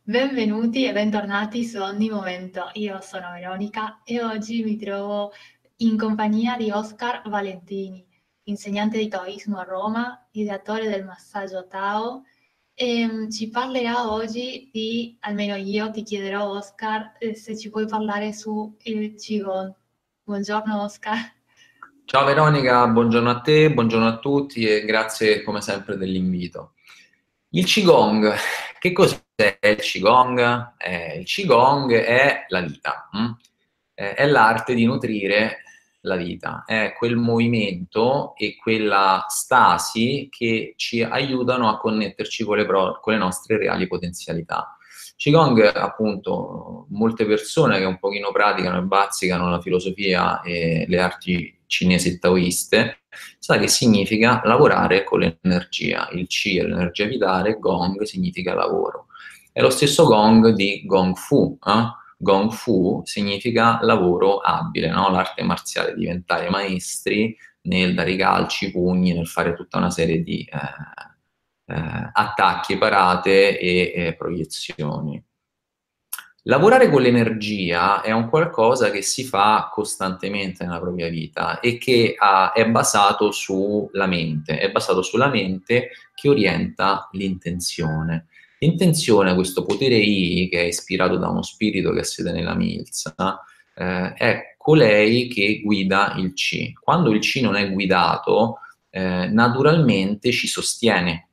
Benvenuti e bentornati su Ogni Momento. Io sono Veronica e oggi mi trovo in compagnia di Oscar Valentini, insegnante di Taoismo a Roma, ideatore del massaggio Tao, e ci parlerà oggi di, almeno io ti chiederò Oscar, se ci puoi parlare su il Qigong. Buongiorno Oscar. Ciao Veronica, buongiorno a te, buongiorno a tutti e grazie come sempre dell'invito. Il Qigong, che cos'è il Qigong? Il Qigong è la vita, è l'arte di nutrire la vita, è quel movimento e quella stasi che ci aiutano a connetterci con le nostre reali potenzialità. Qigong, appunto, molte persone che un pochino praticano e bazzicano la filosofia e le arti cinesi e taoiste, sa che significa lavorare con l'energia. Il Qi è l'energia vitale, Gong significa lavoro. È lo stesso Gong di Gong Fu. Gong Fu significa lavoro abile, no? L'arte marziale, diventare maestri nel dare i calci, i pugni, nel fare tutta una serie di attacchi, parate e proiezioni. Lavorare con l'energia è un qualcosa che si fa costantemente nella propria vita e che è basato sulla mente, è basato sulla mente che orienta l'intenzione. L'intenzione, questo potere I, che è ispirato da uno spirito che ha sede nella milza, è colei che guida il C. Quando il C non è guidato, naturalmente ci sostiene.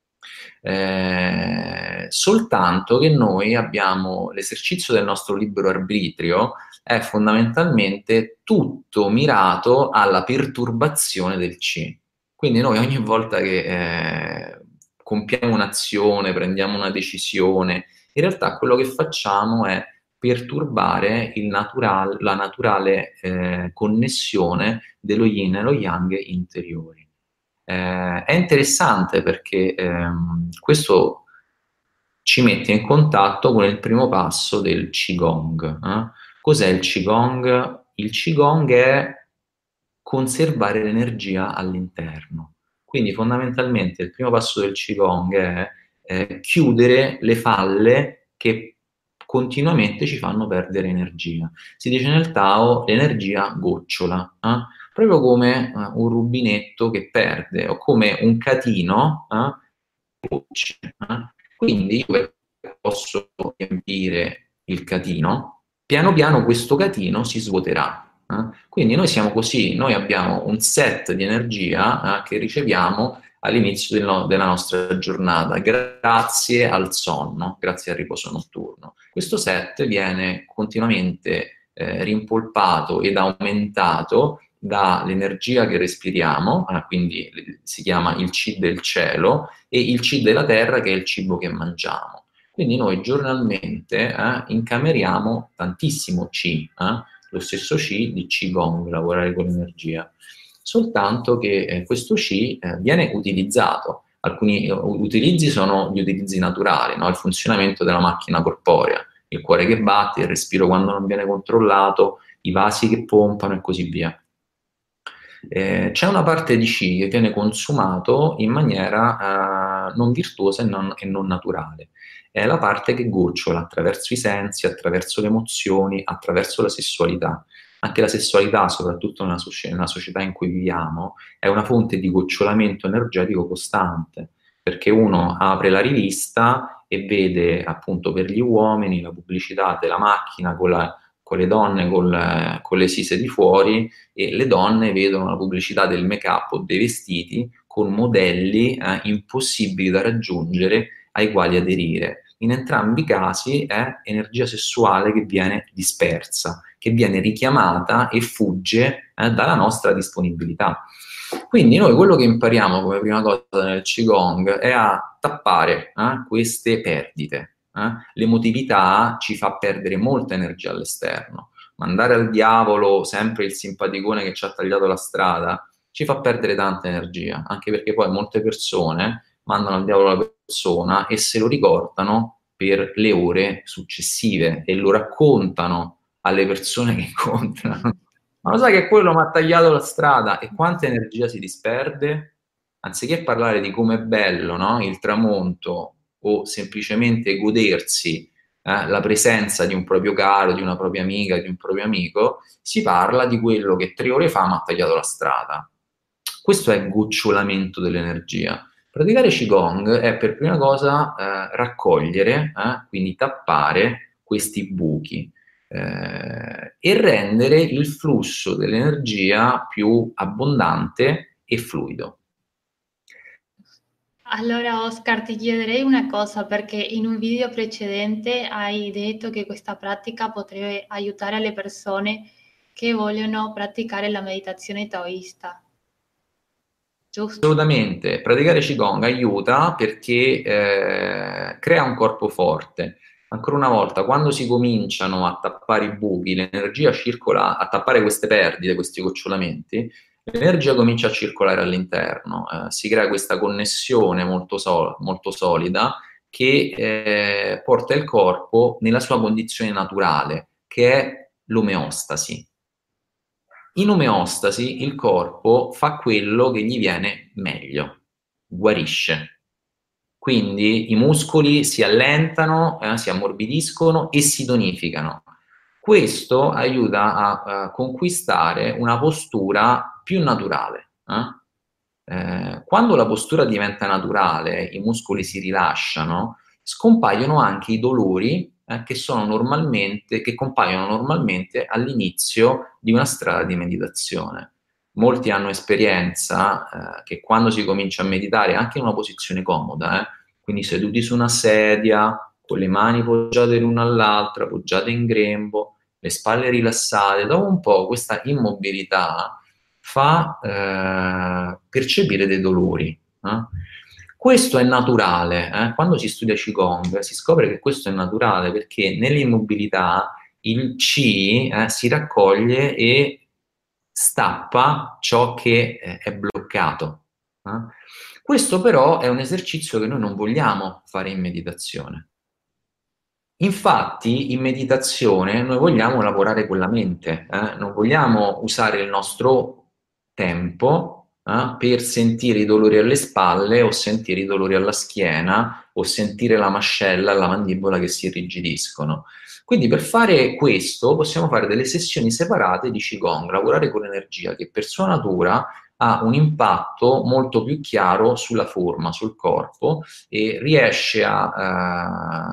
Soltanto che noi abbiamo l'esercizio del nostro libero arbitrio è fondamentalmente tutto mirato alla perturbazione del C. Quindi noi ogni volta che compiamo un'azione, prendiamo una decisione, in realtà quello che facciamo è perturbare la naturale connessione dello yin e lo yang interiori. È interessante perché questo ci mette in contatto con il primo passo del Qigong. Cos'è il Qigong? Il Qigong è conservare l'energia all'interno. Quindi fondamentalmente il primo passo del Qigong è chiudere le falle che continuamente ci fanno perdere energia. Si dice nel Tao l'energia gocciola, proprio come un rubinetto che perde o come un catino gocce. Quindi io posso riempire il catino, piano piano questo catino si svuoterà. Quindi noi siamo così, noi abbiamo un set di energia che riceviamo all'inizio della nostra giornata, grazie al sonno, grazie al riposo notturno. Questo set viene continuamente rimpolpato ed aumentato dall'energia che respiriamo, quindi si chiama il C del cielo, e il C della terra che è il cibo che mangiamo. Quindi noi giornalmente incameriamo tantissimo C, lo stesso C di Qigong, lavorare con l'energia, soltanto che questo C viene utilizzato. Alcuni utilizzi sono gli utilizzi naturali, no? Il funzionamento della macchina corporea, il cuore che batte, il respiro quando non viene controllato, i vasi che pompano e così via. C'è una parte di C che viene consumato in maniera non virtuosa e non naturale. È la parte che gocciola attraverso i sensi, attraverso le emozioni, attraverso la sessualità. Anche la sessualità, soprattutto nella società in cui viviamo, è una fonte di gocciolamento energetico costante, perché uno apre la rivista e vede appunto per gli uomini la pubblicità della macchina con le donne con le sise di fuori, e le donne vedono la pubblicità del make-up o dei vestiti con modelli impossibili da raggiungere ai quali aderire. In entrambi i casi è energia sessuale che viene dispersa, che viene richiamata e fugge dalla nostra disponibilità. Quindi noi quello che impariamo come prima cosa nel Qigong è a tappare queste perdite. L'emotività ci fa perdere molta energia all'esterno. Mandare al diavolo sempre il simpaticone che ci ha tagliato la strada ci fa perdere tanta energia, anche perché poi molte persone mandano al diavolo la persona e se lo ricordano per le ore successive e lo raccontano alle persone che incontrano. Ma lo sai che quello mi ha tagliato la strada e quanta energia si disperde? Anziché parlare di com'è bello, no? Il tramonto o semplicemente godersi la presenza di un proprio caro, di una propria amica, di un proprio amico, si parla di quello che 3 ore fa mi ha tagliato la strada. Questo è gocciolamento dell'energia. Praticare Qigong è per prima cosa raccogliere, quindi tappare questi buchi e rendere il flusso dell'energia più abbondante e fluido. Allora, Oscar, ti chiederei una cosa, perché in un video precedente hai detto che questa pratica potrebbe aiutare le persone che vogliono praticare la meditazione taoista, giusto? Assolutamente, praticare Qigong aiuta perché crea un corpo forte. Ancora una volta, quando si cominciano a tappare i buchi, l'energia circola, a tappare queste perdite, questi gocciolamenti, l'energia comincia a circolare all'interno, si crea questa connessione molto solida che porta il corpo nella sua condizione naturale, che è l'omeostasi. In omeostasi il corpo fa quello che gli viene meglio, guarisce. Quindi i muscoli si allentano, si ammorbidiscono e si tonificano. Questo aiuta a conquistare una postura più naturale. Quando la postura diventa naturale, i muscoli si rilasciano, scompaiono anche i dolori che compaiono normalmente all'inizio di una strada di meditazione. Molti hanno esperienza che quando si comincia a meditare, anche in una posizione comoda, quindi seduti su una sedia, con le mani poggiate l'una all'altra, poggiate in grembo, le spalle rilassate, dopo un po' questa immobilità fa percepire dei dolori. Questo è naturale, quando si studia Qigong si scopre che questo è naturale perché nell'immobilità il Qi si raccoglie e stappa ciò che è bloccato. Questo però è un esercizio che noi non vogliamo fare in meditazione. Infatti, in meditazione noi vogliamo lavorare con la mente, non vogliamo usare il nostro tempo per sentire i dolori alle spalle o sentire i dolori alla schiena o sentire la mascella e la mandibola che si irrigidiscono. Quindi per fare questo possiamo fare delle sessioni separate di Qigong, lavorare con l'energia che per sua natura ha un impatto molto più chiaro sulla forma, sul corpo e riesce a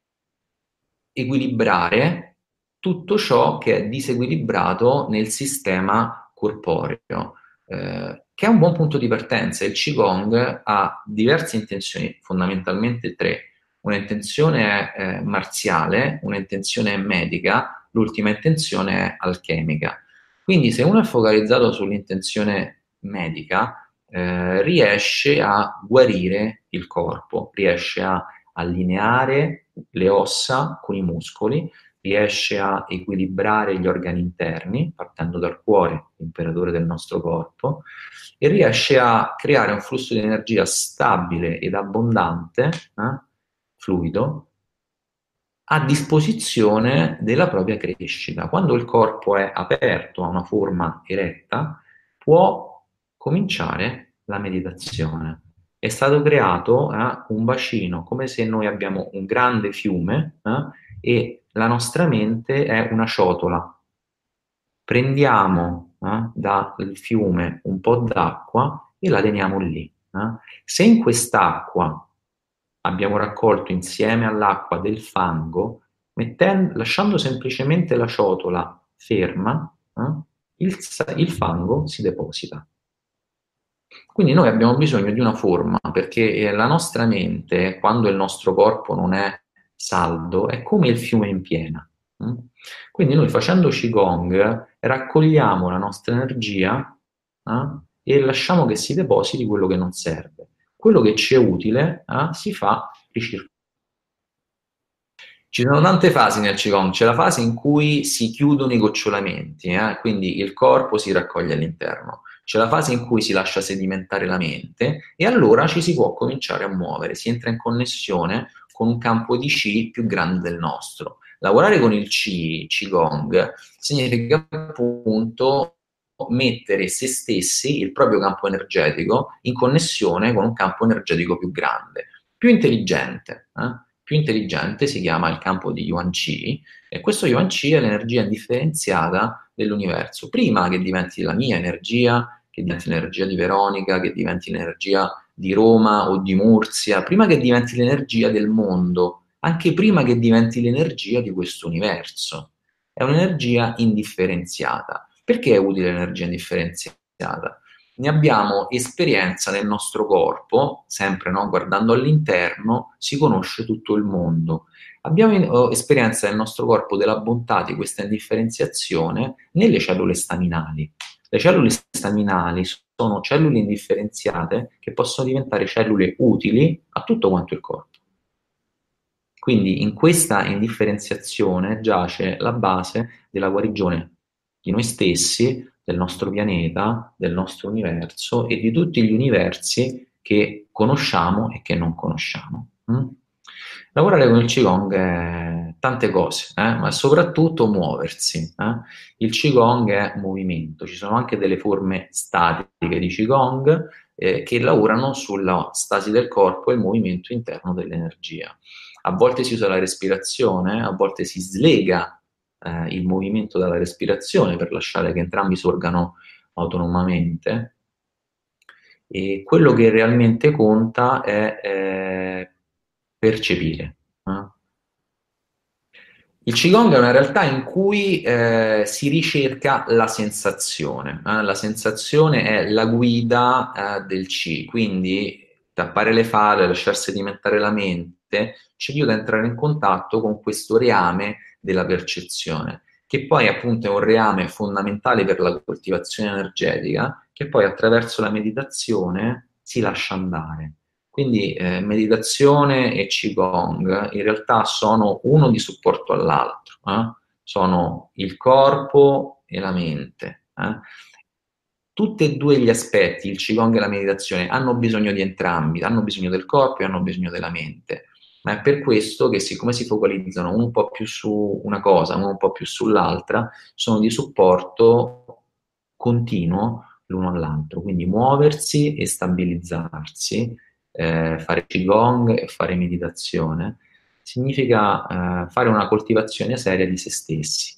equilibrare tutto ciò che è disequilibrato nel sistema corporeo, che è un buon punto di partenza. Il Qigong ha diverse intenzioni, fondamentalmente 3. Una intenzione è marziale, una intenzione è medica, l'ultima intenzione è alchemica. Quindi se uno è focalizzato sull'intenzione medica, riesce a guarire il corpo, riesce a allineare le ossa con i muscoli, riesce a equilibrare gli organi interni, partendo dal cuore, l'imperatore del nostro corpo, e riesce a creare un flusso di energia stabile ed abbondante, fluido, a disposizione della propria crescita. Quando il corpo è aperto, ha una forma eretta, può cominciare la meditazione. È stato creato un bacino, come se noi abbiamo un grande fiume e la nostra mente è una ciotola. Prendiamo dal fiume un po' d'acqua e la teniamo lì. Se in quest'acqua abbiamo raccolto insieme all'acqua del fango, lasciando semplicemente la ciotola ferma, il fango si deposita. Quindi noi abbiamo bisogno di una forma, perché la nostra mente, quando il nostro corpo non è saldo, è come il fiume in piena. Quindi noi facendo Qigong raccogliamo la nostra energia e lasciamo che si depositi quello che non serve. Quello che ci è utile si fa ricircolare. Ci sono tante fasi nel Qigong, c'è la fase in cui si chiudono i gocciolamenti, quindi il corpo si raccoglie all'interno, c'è la fase in cui si lascia sedimentare la mente e allora ci si può cominciare a muovere, si entra in connessione con un campo di Qi più grande del nostro. Lavorare con il Qigong, significa appunto mettere se stessi, il proprio campo energetico, in connessione con un campo energetico più grande. più intelligente. Più intelligente si chiama il campo di Yuan Qi, e questo Yuan Qi è l'energia indifferenziata dell'universo. Prima che diventi la mia energia, che diventi l'energia di Veronica, che diventi l'energia di Roma o di Mursia, prima che diventi l'energia del mondo, anche prima che diventi l'energia di questo universo. È un'energia indifferenziata. Perché è utile l'energia indifferenziata? Ne abbiamo esperienza nel nostro corpo, sempre no, guardando all'interno, si conosce tutto il mondo. Abbiamo esperienza nel nostro corpo della bontà di questa indifferenziazione nelle cellule staminali. Le cellule staminali sono cellule indifferenziate che possono diventare cellule utili a tutto quanto il corpo. Quindi in questa indifferenziazione giace la base della guarigione di noi stessi, del nostro pianeta, del nostro universo e di tutti gli universi che conosciamo e che non conosciamo. Lavorare con il Qigong è tante cose, ma soprattutto muoversi. Il Qigong è movimento, ci sono anche delle forme statiche di Qigong che lavorano sulla stasi del corpo e il movimento interno dell'energia. A volte si usa la respirazione, a volte si slega il movimento dalla respirazione per lasciare che entrambi sorgano autonomamente. E quello che realmente conta è percepire. Il Qigong è una realtà in cui si ricerca la sensazione. La sensazione è la guida del Qi, quindi tappare le falle, lasciar sedimentare la mente, ci aiuta a entrare in contatto con questo reame della percezione, che poi appunto è un reame fondamentale per la coltivazione energetica, che poi attraverso la meditazione si lascia andare. Quindi meditazione e Qigong in realtà sono uno di supporto all'altro, sono il corpo e la mente. Tutti e due gli aspetti, il Qigong e la meditazione, hanno bisogno di entrambi, hanno bisogno del corpo e hanno bisogno della mente. Ma è per questo che siccome si focalizzano uno un po' più su una cosa, uno un po' più sull'altra, sono di supporto continuo l'uno all'altro. Quindi muoversi e stabilizzarsi, fare Qigong e fare meditazione, significa fare una coltivazione seria di se stessi.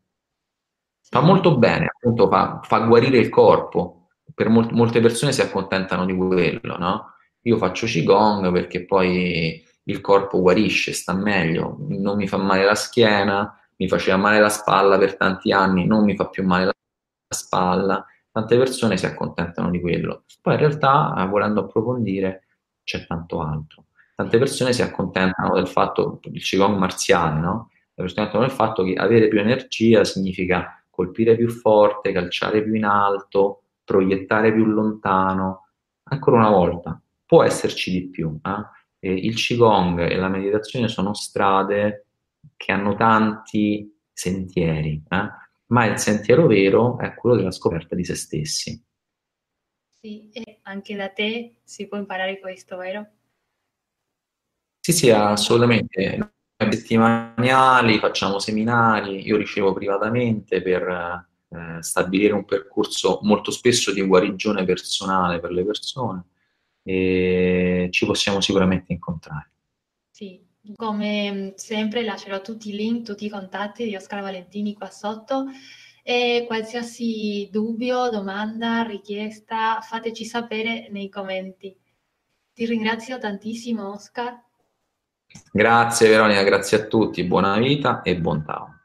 Fa molto bene, appunto, fa guarire il corpo. Per molte persone si accontentano di quello, no? Io faccio Qigong perché poi il corpo guarisce, sta meglio, non mi fa male la schiena, mi faceva male la spalla per tanti anni, non mi fa più male la spalla. Tante persone si accontentano di quello. Poi in realtà, volendo approfondire, c'è tanto altro. Tante persone si accontentano del fatto, il Qigong marziale, no? Si accontentano del fatto che avere più energia significa colpire più forte, calciare più in alto, proiettare più lontano. Ancora una volta, può esserci di più. Il Qigong e la meditazione sono strade che hanno tanti sentieri, ma il sentiero vero è quello della scoperta di se stessi. Sì, e anche da te si può imparare questo, vero? Sì, sì, assolutamente. Noi settimaniali, facciamo seminari, io ricevo privatamente per stabilire un percorso molto spesso di guarigione personale per le persone e ci possiamo sicuramente incontrare. Sì, come sempre lascerò tutti i link, tutti i contatti di Oscar Valentini qua sotto e qualsiasi dubbio, domanda, richiesta, fateci sapere nei commenti. Ti ringrazio tantissimo, Oscar. Grazie Veronica, grazie a tutti, buona vita e buon Tao.